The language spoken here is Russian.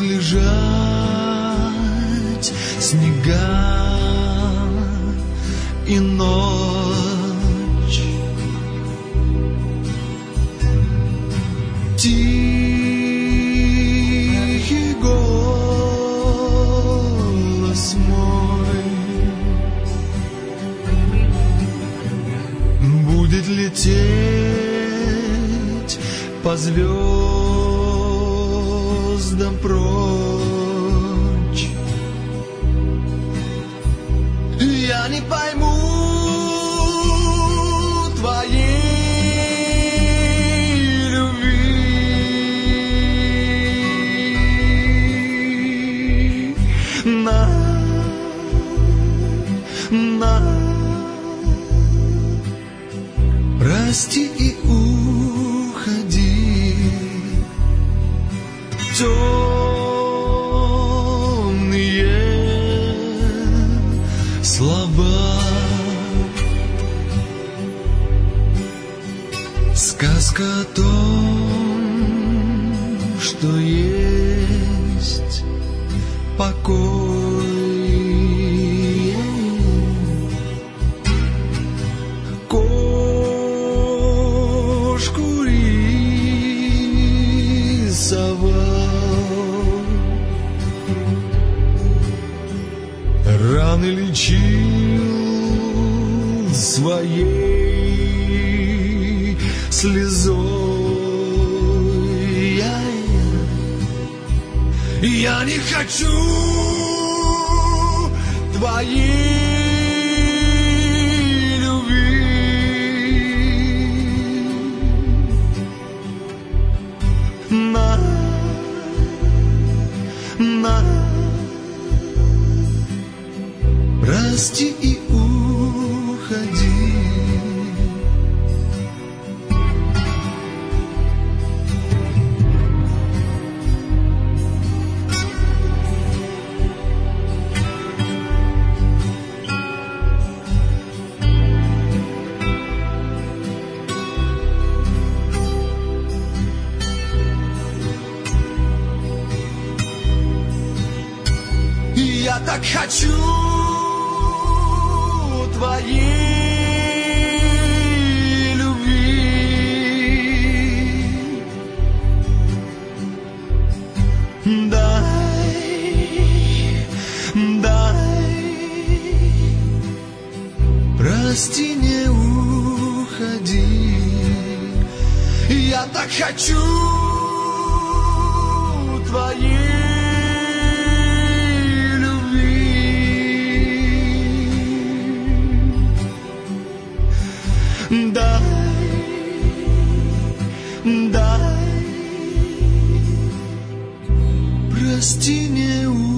лежать снега и ночь. Тихий голос мой будет лететь по звездам прочь. Я не пойму твоей любви. Прости и уходи. Темные слова, сказка о том, что есть покой. Кошку рисовал, раны лечил своей слезой. Я не хочу твоей любви. Прости и уходи. Я так хочу твоей любви. Дай, прости, не уходи. Я так хочу твоей. Дай, прости, не уходи.